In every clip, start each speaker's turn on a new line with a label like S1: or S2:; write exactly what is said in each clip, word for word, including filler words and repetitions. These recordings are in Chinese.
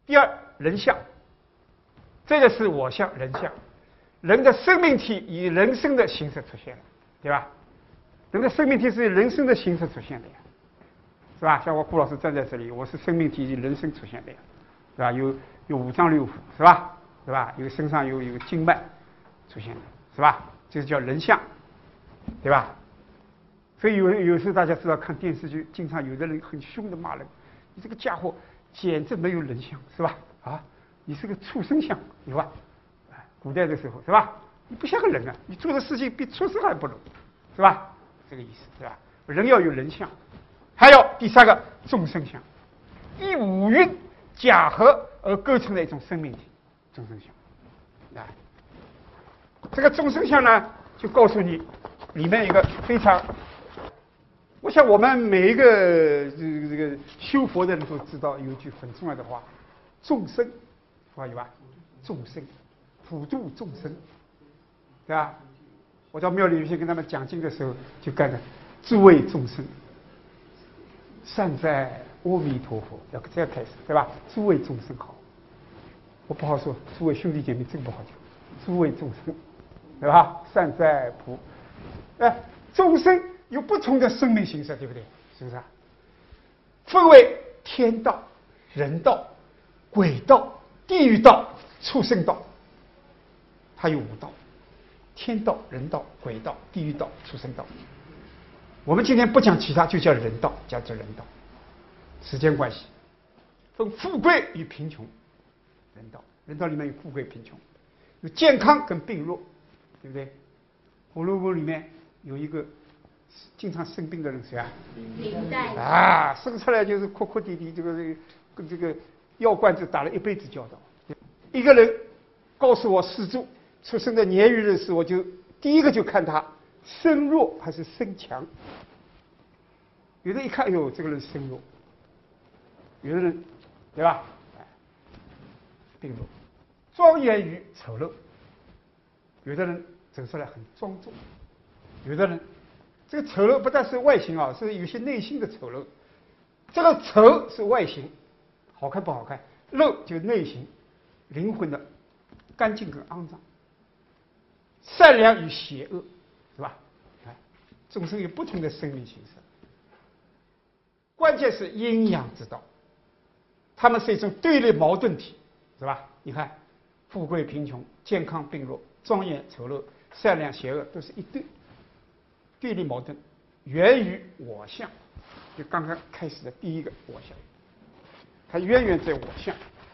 S1: 第二，人相，这个是我相、人相，人的生命体以人生的形式出现了，对吧？人的生命体是以人生的形式出现的呀，是吧？像我顾老师站在这里，我是生命体以人生出现的呀，是吧？有有五脏六腑，是吧？是吧？有身上有有经脉出现的，是吧？这是叫人相，对吧？所以有有时候大家知道看电视剧，经常有的人很凶的骂人，你这个家伙简直没有人相，是吧？啊，你是个畜生相，有吧？哎，古代的时候是吧？你不像个人啊，你做的事情比畜生还不如，是吧？这个意思，是吧？人要有人相，还有第三个众生相，以五蕴假合而构成的一种生命体，众生相。啊，这个众生相呢，就告诉你里面一个非常，我想我们每一个这个这个修佛的人都知道有一句很重要的话：众生，话有吧？众生，普度众生，对吧？我到庙里有些跟他们讲经的时候，就干着诸位众生，善哉阿弥陀佛，要这样开始，对吧？诸位众生好，我不好说，诸位兄弟姐妹真不好讲，诸位众生，对吧？善哉普，哎，众生有不同的生命形式，对不对？是不是啊？分为天道、人道、鬼道、地狱道、畜生道，它有五道。天道、人道、鬼道、地狱道、畜生道。我们今天不讲其他，就叫人道，叫做人道。时间关系，分富贵与贫穷。人道，人道里面有富贵贫穷，有健康跟病弱，对不对？《红楼梦》里面有一个经常生病的人，谁啊？
S2: 明代
S1: 啊，生出来就是哭哭啼啼，这个这个跟这个药罐子打了一辈子交道。一个人告诉我四柱出生的年月日时，我就第一个就看他身弱还是身强。有的一看，哎呦，这个人身弱；有的人，对吧？病弱，庄严与丑陋。有的人走出来很庄重，有的人这个丑陋不但是外形啊，是有些内心的丑陋。这个丑是外形，好看不好看；陋就是内心、灵魂的干净跟肮脏。善良与邪恶，是吧？哎，众生有不同的生命形式，关键是阴阳之道，他们是一种对立矛盾体，是吧？你看，富贵贫穷、健康病弱、庄严丑陋、善良邪恶，都是一对对立矛盾，源于我相，就刚刚开始的第一个我相，它渊源在我相。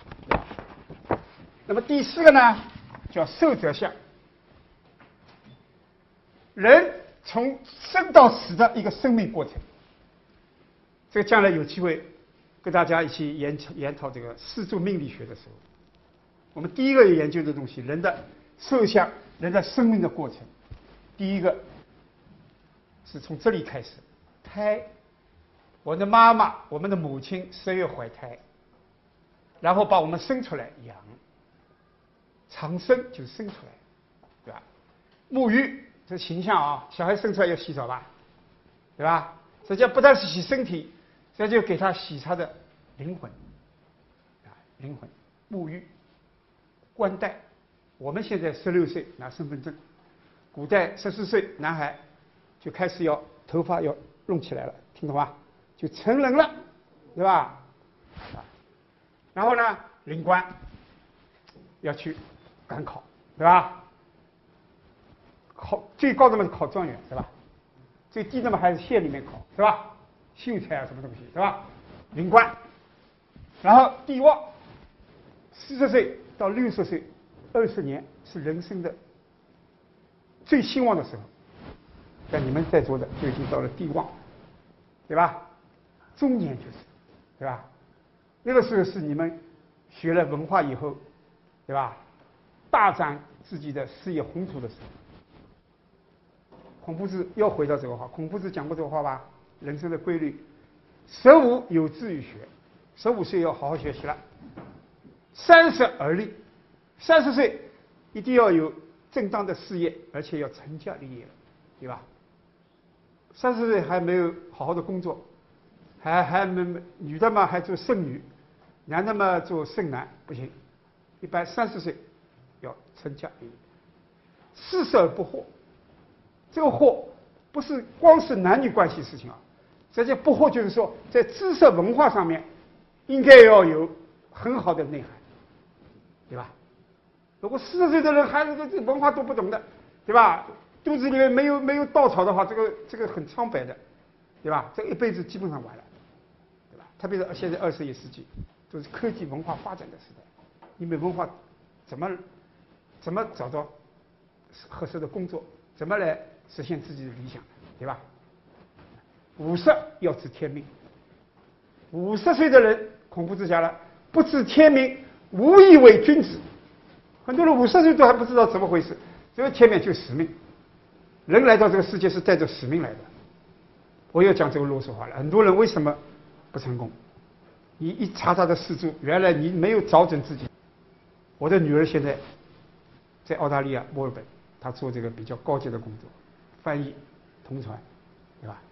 S1: 那么第四个呢，叫受者相。人从生到死的一个生命过程，这个将来有机会跟大家一起研研讨这个四柱命理学的时候，我们第一个研究的东西，人的受相，人的生命的过程，第一个是从这里开始，胎，我的妈妈，我们的母亲十月怀胎，然后把我们生出来养，长生就生出来，对吧？沐浴。这形象啊，小孩生出来要洗澡吧，对吧？实际上不但是洗身体，这就给他洗他的灵魂，啊，灵魂沐浴、冠带。我们现在十六岁拿身份证，古代十四岁男孩就开始要头发要弄起来了，听懂吗？就成人了，对吧？啊，然后呢，领官要去赶考，对吧？考最高的嘛是考状元，是吧？最低的嘛还是县里面考，是吧？秀才啊，什么东西，是吧？领官，然后地旺，四十岁到六十岁，二十年是人生的最兴旺的时候。但你们在座的就已经到了地旺，对吧？中年就是，对吧？那个时候是你们学了文化以后，对吧？大展自己的事业宏图的时候。孔夫子又回到这个话，孔夫子讲过这个话吧？人生的规律，十五有志于学，十五岁要好好学习了，三十而立，三十岁一定要有正当的事业，而且要成家立业了，对吧？三十岁还没有好好的工作，还还没女的嘛还做剩女， 男的嘛做剩男不行，一般三十岁要成家立业。四十而不惑，这个惑不是光是男女关系事情啊，这些不惑就是说在知识文化上面应该要有很好的内涵，对吧？如果四十岁的人还是这文化都不懂的，对吧？肚子里面没有没有稻草的话，这个这个很苍白的，对吧？这一辈子基本上完了，对吧？特别是现在二十一世纪，都是科技文化发展的时代，你没文化怎么怎么找到合适的工作，怎么来实现自己的理想，对吧？五十要知天命，五十岁的人，孔夫子讲了，不知天命，无以为君子。很多人五十岁都还不知道怎么回事，这个天命就是使命。人来到这个世界是带着使命来的。我又讲这个啰嗦话了，很多人为什么不成功？你一查他的四柱，原来你没有找准自己。我的女儿现在在澳大利亚墨尔本，她做这个比较高级的工作，翻译、同传，对吧？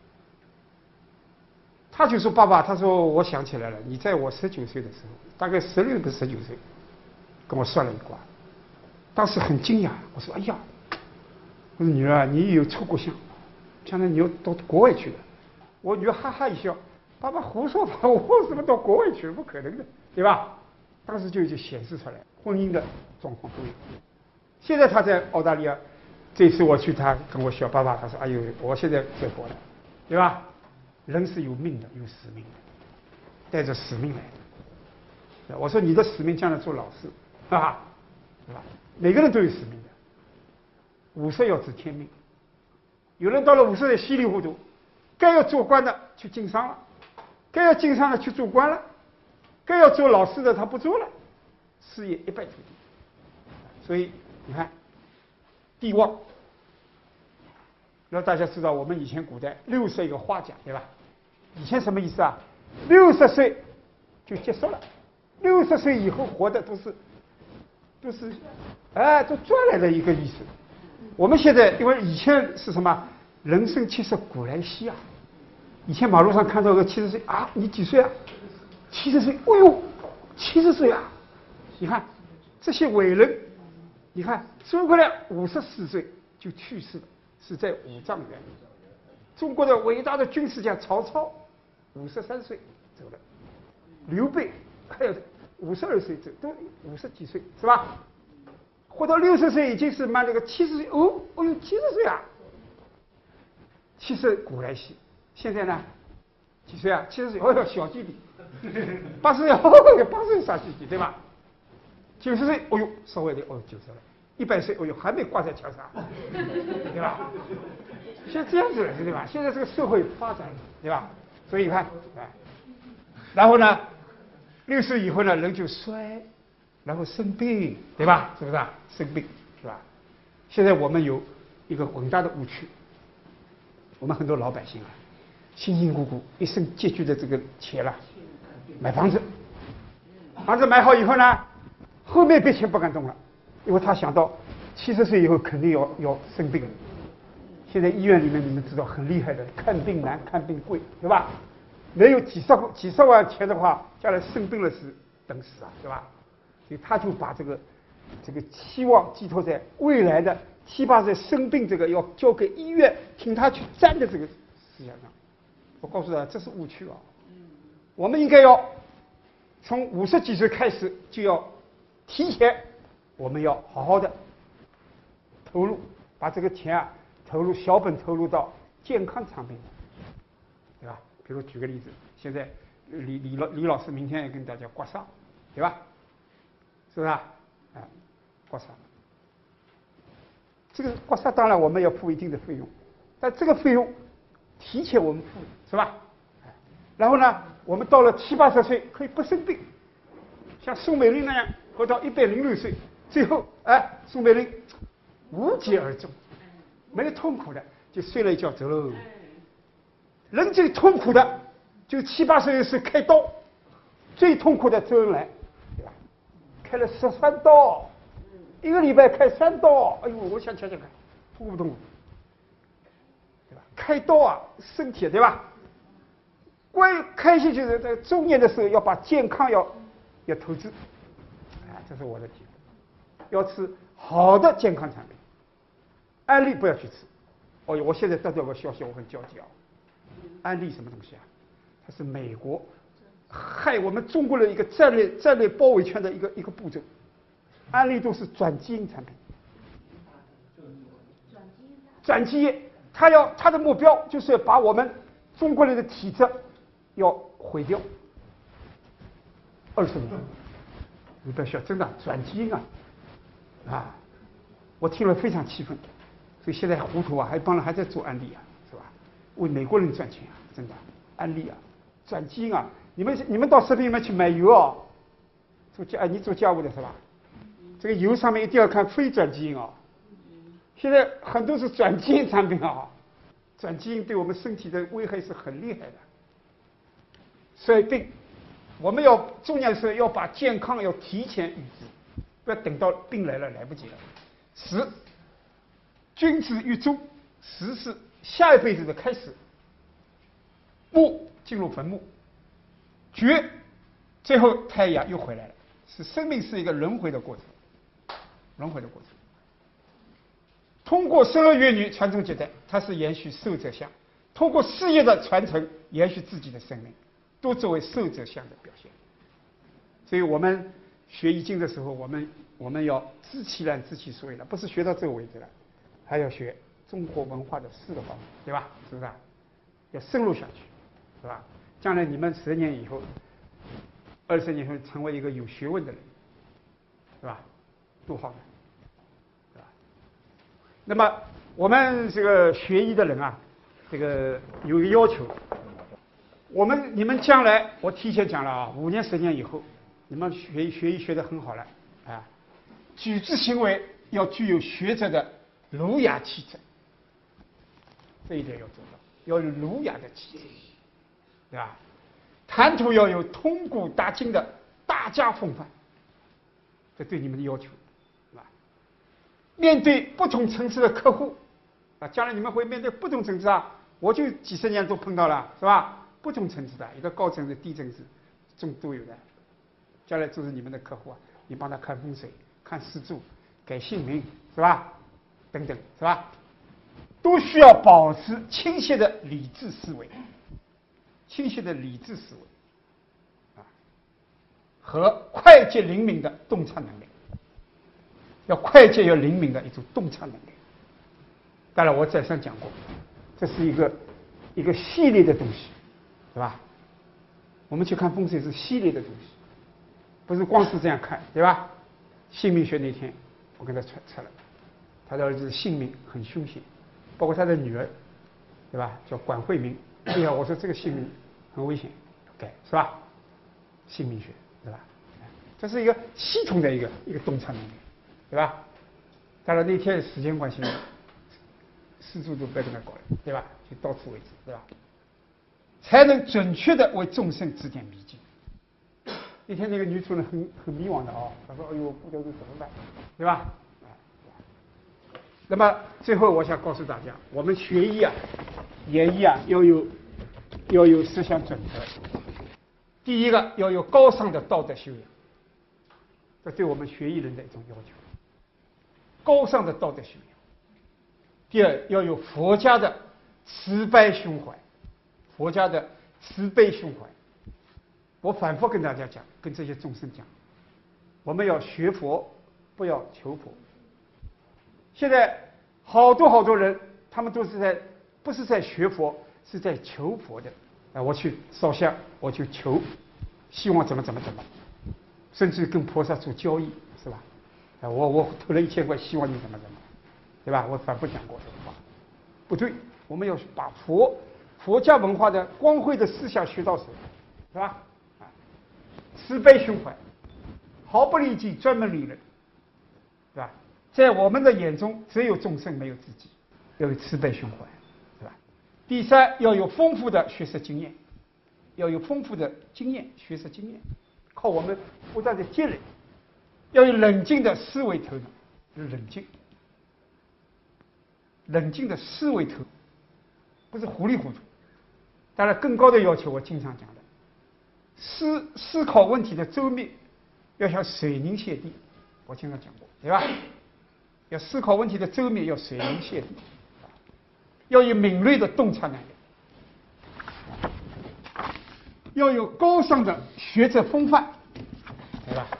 S1: 她就说：“爸爸，她说我想起来了，你在我十九岁的时候，大概十六个十九岁，跟我算了一卦。当时很惊讶，我说：哎呀，我说女儿，你有出国相，将来你要到国外去的。我女儿哈哈一笑，爸爸胡说八道，我怎么到国外去？不可能的，对吧？当时就已经显示出来，婚姻的状况都有。现在她在澳大利亚，这次我去，她跟我笑，爸爸，她说：哎呦，我现在在国了，对吧？人是有命的，有使命的，带着使命来的。我说你的使命将来做老师，啊，对吧？每个人都有使命的。五十要知天命，有人到了五十岁稀里糊涂，该要做官的去经商了，该要经商的去做官了，该要做老师的他不做了，事业一败涂地。所以你看，地旺。让大家知道，我们以前古代六十一个花甲，对吧？以前什么意思啊？六十岁就结束了，六十岁以后活的都是都是哎都赚来的一个意思。我们现在因为以前是什么？人生七十古来稀啊！以前马路上看到个七十岁啊，你几岁啊？七十岁，哎呦，七十岁啊！你看这些伟人，你看诸葛亮五十四岁就去世了。是在五丈原，中国的伟大的军事家曹操，五十三岁走了，刘备还有五十二岁走，都五十几岁是吧？活到六十岁已经是满这个七十岁，哦，哦呦，七十岁啊！七十古来稀，现在呢，几岁啊？七十岁，哦呦，小弟弟，八十岁，哦呦，八十岁傻弟弟，对吧？九十岁，哦呦，稍微的，哦，九十了。一百岁，哦呦，还没挂在墙上，对吧？现在这样子了，对吧？现在这个社会发展，对吧？所以你看，哎，然后呢，六十以后呢，人就衰，然后生病，对吧？是不是啊？生病，是吧？现在我们有一个很大的误区，我们很多老百姓啊，辛辛苦苦一生积聚的这个钱了，买房子，房子买好以后呢，后面别钱不敢动了。因为他想到七十岁以后肯定要要生病了，现在医院里面你们知道很厉害的，看病难看病贵，对吧？没有几十几十万钱的话，将来生病了是等死啊，对吧？所以他就把这个这个期望寄托在未来的七八岁生病这个要交给医院听他去占的这个思想上。我告诉大家，这是误区啊！我们应该要从五十几岁开始就要提前。我们要好好的投入，把这个钱啊投入小本投入到健康产品，对吧？比如举个例子，现在李李老李老师明天要跟大家刮痧，对吧？是不是啊？啊，刮痧。这个刮痧当然我们要付一定的费用，但这个费用提前我们付，是吧？然后呢，我们到了七八十岁可以不生病，像宋美龄那样活到一百零六岁。最后，哎，宋美龄无疾而终，没有痛苦的，就睡了一觉走喽。人最痛苦的，就七八十岁开刀，最痛苦的周恩来，对吧？开了十三刀，一个礼拜开三刀，哎呦，我想想想看，痛不痛苦？对吧？开刀啊，身体对吧？关于开心就是在中年的时候要把健康要要投资，啊，这是我的体会。要吃好的健康产品，安利不要去吃。哦，我现在得到个消息，我很焦急啊！安利什么东西啊？它是美国害我们中国的一个战略战略包围圈的一个一个步骤。安利都是转基因产品，转基因，它要它的目标就是要把我们中国人的体质要毁掉。二十年，你不要笑，真的转基因啊！啊，我听了非常气愤，所以现在糊涂啊，还帮人还在做安利啊，是吧？为美国人赚钱啊，真的安利啊，转基因啊！你们你们到食品里面去买油啊，做家你做家务的是吧？这个油上面一定要看非转基因啊！现在很多是转基因产品啊，转基因对我们身体的危害是很厉害的。所以病，我们要重要是要把健康要提前预知，不要等到病来了来不及了。十，君子于中，十是下一辈子的开始。木进入坟墓，绝，最后太阳又回来了，是生命是一个轮回的过程。轮回的过程，通过生儿育女传宗接代，它是延续寿者相；通过事业的传承，延续自己的生命，都作为寿者相的表现。所以我们学易经的时候，我们我们要知其然，知其所以然，不是学到这个为止了，还要学中国文化的四个方面，对吧？是不是啊？要深入下去，是吧？将来你们十年以后、二十年后成为一个有学问的人，是吧？多好呢，是吧？那么我们这个学医的人啊，这个有一个要求，我们你们将来我提前讲了啊，五年十年以后，你们学学医学得很好了啊，举止行为要具有学者的儒雅气质，这一点要做到，要有儒雅的气质，对吧？谈吐要有通古达今的大家风范，这对你们的要求。面对不同层次的客户啊，将来你们会面对不同层次啊，我就几十年都碰到了，是吧？不同层次的，一个高层次、低层次，中都有的。将来就是你们的客户啊，你帮他看风水、看四柱、改姓名，是吧？等等，是吧？都需要保持清晰的理智思维，清晰的理智思维啊，和快捷灵敏的洞察能力。要快捷又灵敏的一种洞察能力。当然，我再三讲过，这是一个一个系列的东西，对吧？我们去看风水是系列的东西，不是光是这样看，对吧？姓名学那天我跟他传测了，他的儿子姓名很凶险，包括他的女儿，对吧？叫管慧明。哎呀，我说这个姓名很危险，改是吧？姓名学，对吧？这是一个系统的一个一个洞察能力。对吧？当然那天时间关系，四处都不要跟他搞了，对吧？就到此为止，对吧？才能准确的为众生指点迷津。那天那个女主人很很迷惘的啊，她说：“哎呦，不知道怎么办，对吧？”那么最后我想告诉大家，我们学医啊、研医啊，要有要有思想准则。第一个要有高尚的道德修养，这对我们学医人的一种要求。高尚的道德修养。第二，要有佛家的慈悲胸怀，佛家的慈悲胸怀。我反复跟大家讲，跟这些众生讲，我们要学佛，不要求佛。现在好多好多人，他们都是在不是在学佛，是在求佛的。啊，我去烧香，我去求，希望怎么怎么怎么，甚至跟菩萨做交易，是吧？啊，我我投了一千块，希望你怎么怎么，对吧？我反复讲过这个话，不对，我们要把佛佛家文化的光辉的思想学到手，是吧？啊，慈悲胸怀，毫不利己，专门利人，是吧？在我们的眼中，只有众生，没有自己，要有慈悲胸怀，是吧？第三，要有丰富的学识经验，要有丰富的经验，学识经验，靠我们不断的积累。要有冷静的思维头脑，冷静，冷静的思维头脑，不是糊里糊涂。当然，更高的要求，我经常讲的，思思考问题的周密要像水凝泻地，我经常讲过，对吧？要思考问题的周密，要水凝泻地，要有敏锐的洞察能力，要有高尚的学者风范，对吧？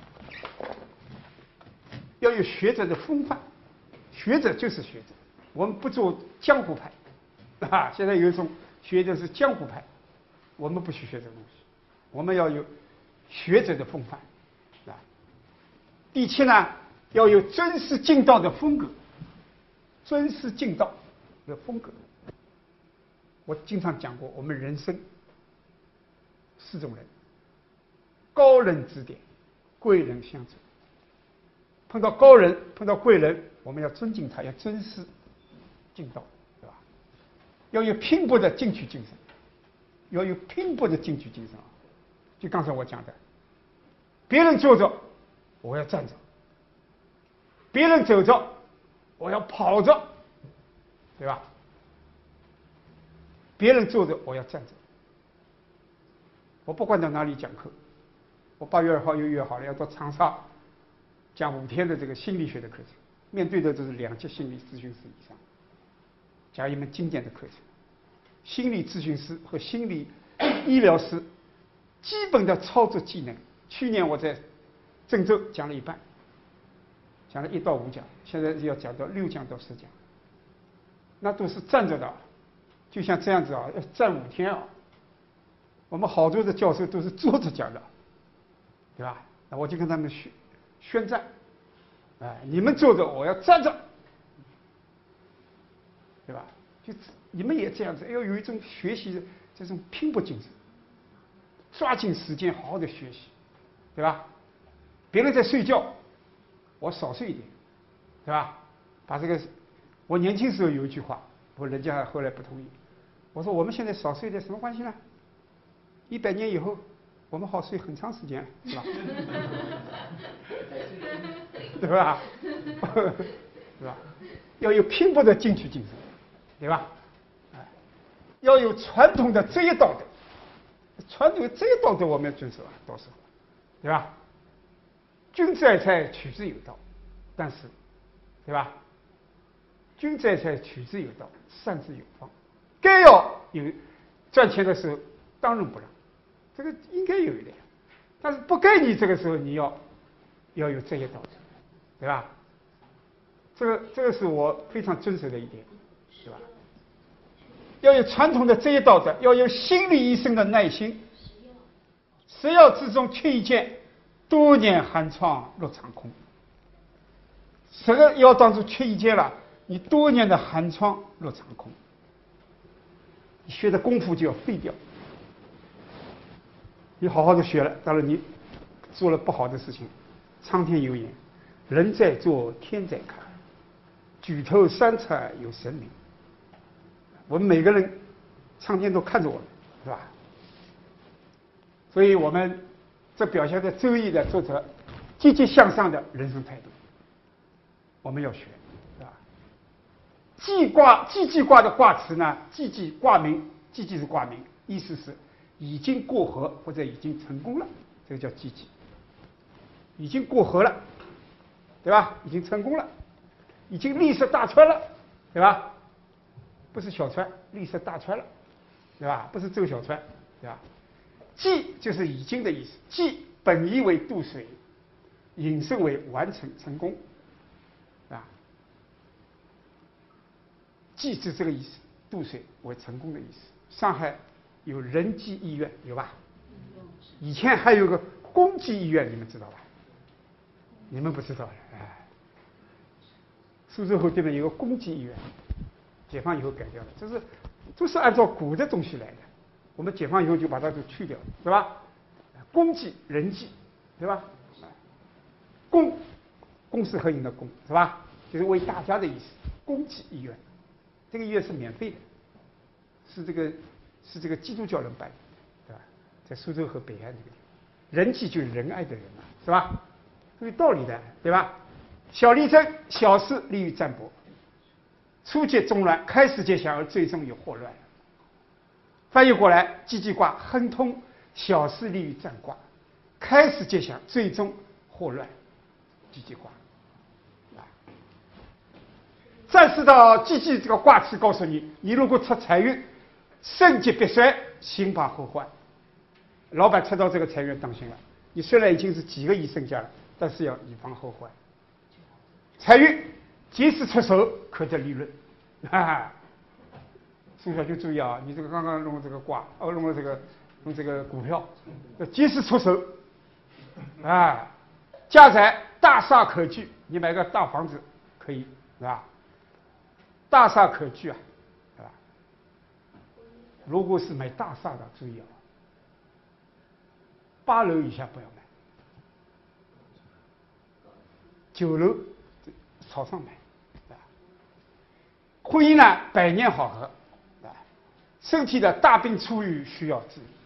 S1: 要有学者的风范，学者就是学者，我们不做江湖派，啊，现在有一种学者是江湖派，我们不去学这个东西，我们要有学者的风范，啊。第七呢，要有尊师敬道的风格，尊师敬道的风格。我经常讲过，我们人生四种人：高人指点，贵人相助。碰到高人，碰到贵人，我们要尊敬他，要尊师敬道，对吧？要有拼搏的进取精神，要有拼搏的进取精神啊！就刚才我讲的，别人坐着，我要站着；别人走着，我要跑着，对吧？别人坐着，我要站着。我不管到哪里讲课，我八月二号又约好了，要到长沙讲五天的这个心理学的课程，面对的都是两级心理咨询师以上，讲一门经典的课程。心理咨询师和心理医疗师基本的操作技能，去年我在郑州讲了一半，讲了一到五讲，现在要讲到六讲到十讲，那都是站着的，就像这样子啊，要站五天啊。我们好多的教授都是坐着讲的，对吧？那我就跟他们宣宣战，哎，你们坐着，我要站着，对吧？就你们也这样子，要有一种学习的这种拼搏精神，抓紧时间好好的学习，对吧？别人在睡觉，我少睡一点，对吧？把这个，我年轻时候有一句话，不过人家后来不同意，我说我们现在少睡点什么关系呢？一百年以后，我们好睡很长时间，是吧？对吧？对吧？要有拼搏的进取精神，对吧？哎，要有传统的职业道德，传统的职业道德我们要遵守啊，到时候，对吧？君子爱财，取之有道，但是，对吧？君子爱财，取之有道，善之有方。该要有赚钱的时候，当仁不让，这个应该有一点。但是不该你这个时候，你要要有职业道德，对吧？这个这个是我非常遵守的一点，对吧？要有传统的职业道德，要有心理医生的耐心。十要之中缺一件，多年寒窗落长空。十个要当中缺一件了，你多年的寒窗落长空，你学的功夫就要废掉。你好好的学了，当然你做了不好的事情，苍天有眼，人在做天在看，举头三尺有神明。我们每个人，苍天都看着我们，是吧？所以我们这表现在《周易》的作者积极向上的人生态度，我们要学，是吧？既卦既济卦的卦辞呢，既济卦名，既济是卦名，意思是已经过河或者已经成功了，这个叫既济。已经过河了，对吧？已经成功了，已经历涉大川了，对吧？不是小川，历涉大川了，对吧？不是周小川，对吧？既就是已经的意思，既本意为渡水，引申为完成成功，啊，既是这个意思，渡水为成功的意思。上海有仁济医院，有吧？以前还有个公济医院，你们知道吧？你们不知道的，哎。苏州河对面有个公济医院，解放以后改掉了，这是都是按照古的东西来的。我们解放以后就把它都去掉了，对吧？公济、仁济，对吧？公，公私合营的公，是吧？就是为大家的意思。公济医院，这个医院是免费的，是这个是这个基督教人办的，对吧？在苏州河北岸这个地方，仁济就是仁爱的人嘛，是吧？有道理的，对吧？小力争，小事利于占卜，初结中乱，开始结祥，而最终有祸乱。翻译过来，既济卦亨通，小事利于占卦， 开始吉祥，最终祸乱，几几卦。啊，战士到几几这个卦辞告诉你，你如果出财运，盛极必衰，兴邦后患。老板出到这个财运，当心了。你虽然已经是几个亿身家了，但是要以防后患。财运及时出手，可得利润。啊，宋小军注意啊，你这个刚刚弄这个卦，哦，弄了这个弄这个股票，要及时出手。啊，家宅大厦可居，你买个大房子可以，是吧？大厦可居啊，是吧？如果是买大厦的，注意啊，八楼以下不要买，九楼朝上买，啊。婚姻呢，百年好合，啊，身体的大病初愈需要注意。